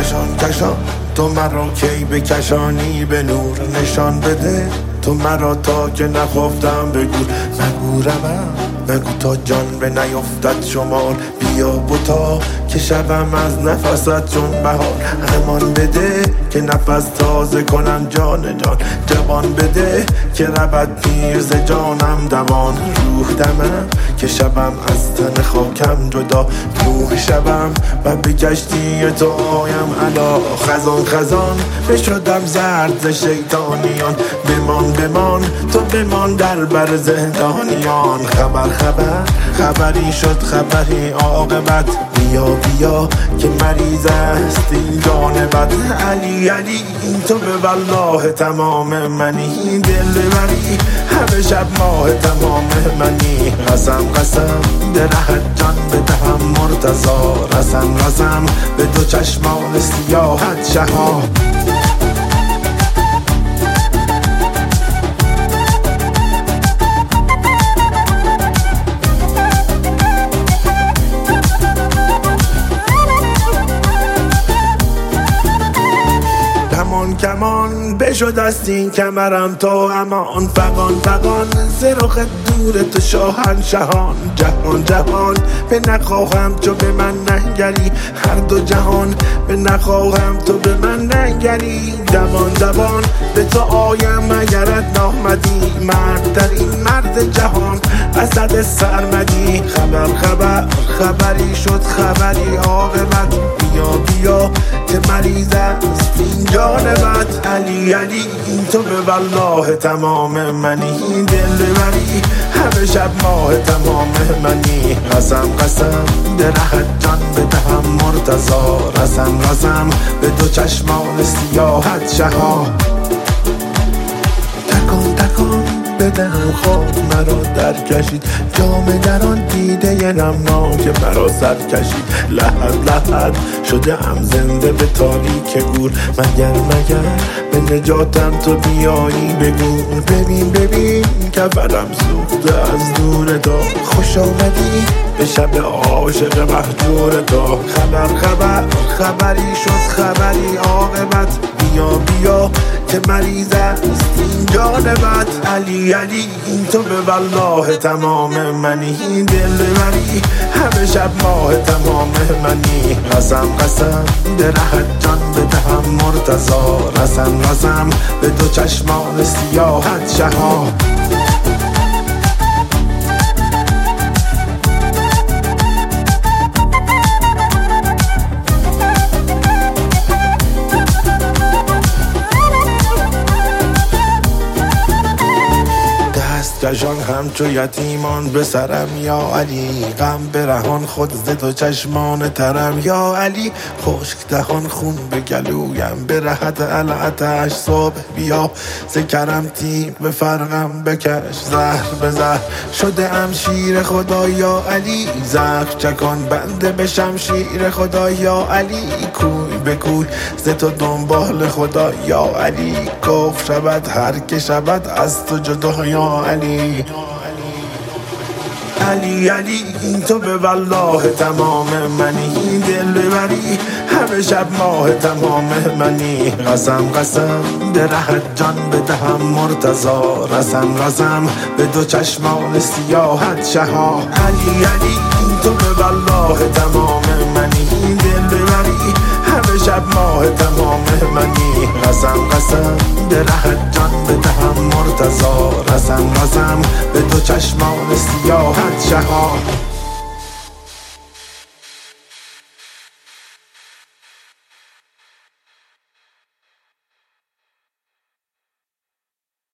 کشان کشان تو مرا کی بکشانی به نور نشان بده تو مرا تا که نخفتم بگو مگو روم مگو تا جان به نیفتد شمار بیا بوتا که شبم از نفست چون بهار امان بده که نفس تازه کنم جان جان جوان بده که رود پیر ز جانم دوان روح دمم که شبم از تن خاکم جدا روح شبم و به کشتی تو آیم علا خزان خزان بشدم زرد ز شیطانیان بمان بمان تو بمان در بر زندانیان خبر خبر خبری شد خبری عاقبت بیا بیا که مریض است این جان بد علی علی این تو به والله تمام منی دل ببری همه شب ماه تمام منی قسم قسم به ره جان بدهم مرتضا رسم رسم به دو چشمان سیاحت شها کمان بشد است این کمرم تو امان فقان فقان زرخ دور تو شاهنشهان جهان جهان به نخواهم تو به من ننگری هر دو جهان به نخواهم تو به من ننگری دوان دوان به تو آیم اگرت نامدی مرد در این مرد جهان اسد سرمدی خبر خبر خبری شد خبری عاقبت بیا بیا که مریض است این جان بد علی علی این تو به والله تمام منی دل ببری همه شب ماه تمام منی قسم قسم به ره جان بدهم مرتضا رسم رسم به دو چشمان سیاحت شها تکان تکان بدهم خواب مرا در کشید جام در آن دیده نمناک مرا سر کشید لحد لحد شده ام زنده به تاریک گور مگر به نجاتم تو بیایی بگو ببین ببین کفرم سوخته از دور تو خوش آمدی به شب عاشق مهجور تو خبر خبر خبری شد خبری عاقبت بیا بیا که مریض است این جان بد علی علی این تو به والله تمام منی دل ببری همه شب ماه تمام منی قسم قسم به ره جان بدهم مرتضا رسم رسم به دو چشمان سیاحت شها کشان همچو یتیمان به سرم یا علی غم برهان خود ز تو چشمان ترم یا علی خشک دهان خون به گلویم به رهت علعتش صبح بیا ز کرم تیم به فرقم بکش زهر به زهر شده ام شیر خدا یا علی زخم چکان بنده به شمشیر خدا یا علی کوی به کوی ز تو دنبال خدا یا علی کفر شود هر که شود از تو جدا یا علی علی علی این تو به والله تمام منی دل ببری همه شب ماه تمام منی قسم قسم به ره جان بدهم مرتضا رسم رسم به دو چشمان سیاحت شها علی علی این تو به والله تمام منی دل ببری همه شب ماه تمام منی قسم قسم به ره جان بدهم مرتضا رسم رسم به دو چشمان سیاحت شها